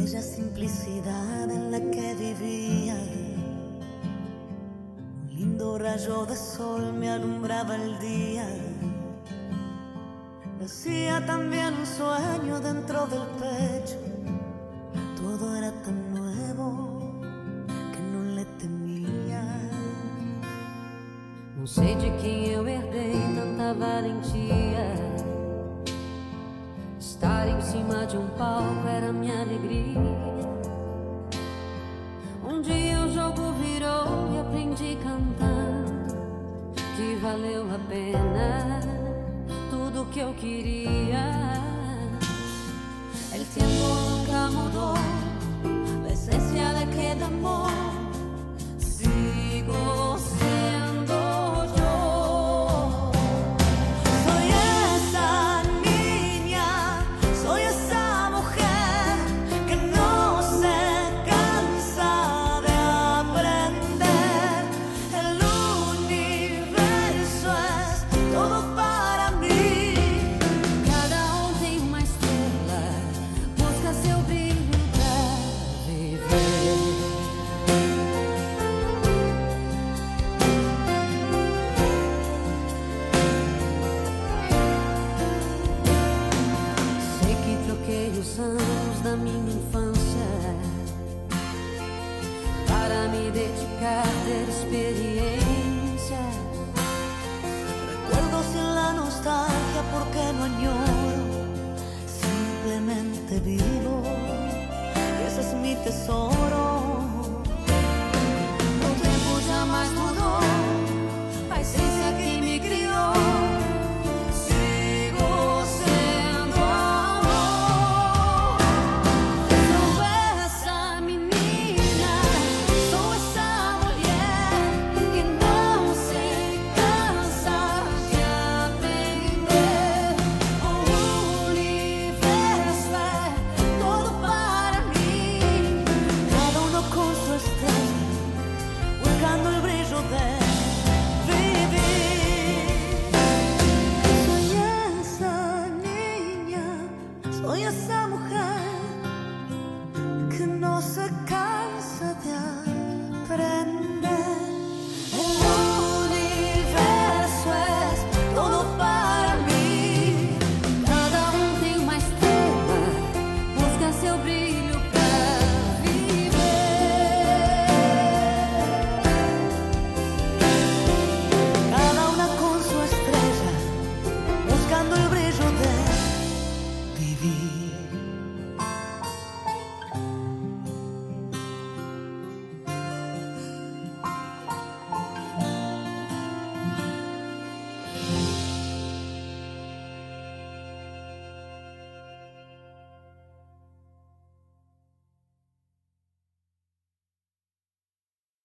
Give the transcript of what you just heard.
aquella simplicidad en la que vivía. Un lindo rayo de sol me alumbraba el día. Nacía también un sueño dentro del pecho. Todo era tan nuevo que não lhe temia. Não sei de quem eu herdei tanta valentia. Estar em cima de um palco era minha alegria. Um dia o jogo virou e aprendi cantando que valeu a pena tudo que eu queria.